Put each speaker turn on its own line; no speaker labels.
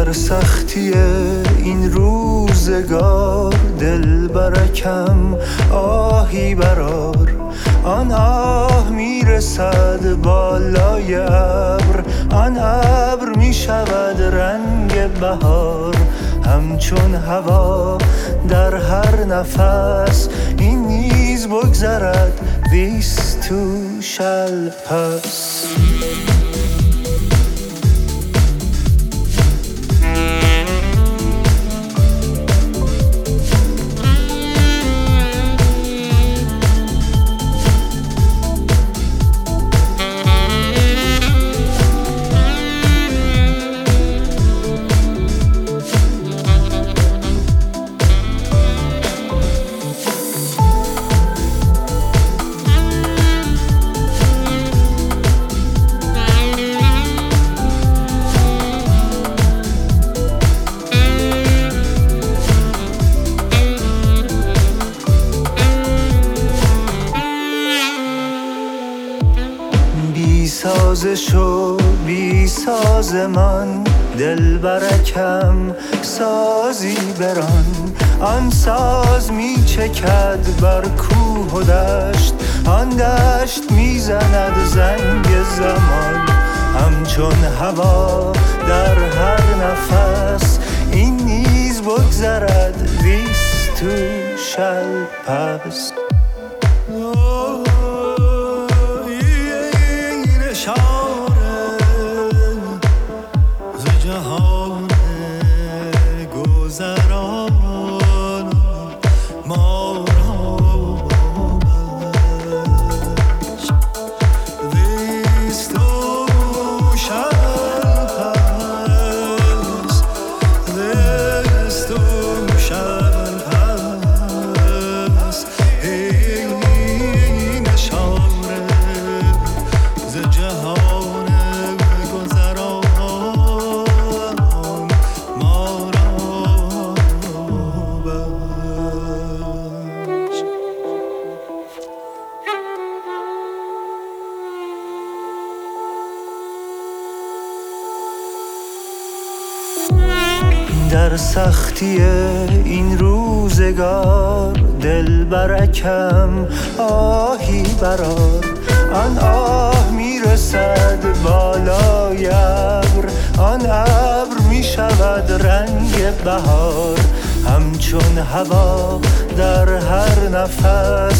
در سختی این روزگار دل برکم آهی برار. آن آه میرسد بالای ابر، آن ابر میشود رنگ بهار. همچون هوا در هر نفس این نیز بگذرد. This too shall pass. بی سازش و بی سازمان دل برکم سازی بران. آن ساز می چکد بر کوه و دشت، آن دشت می زند زنگ زمان. همچون هوا در هر نفس این نیز بگذرد. This too shall pass. در سختی این روزگار دل برکم آهی برار. آن آه میرسد بالای ابر، آن ابر میشود رنگ بهار. همچون هوا در هر نفس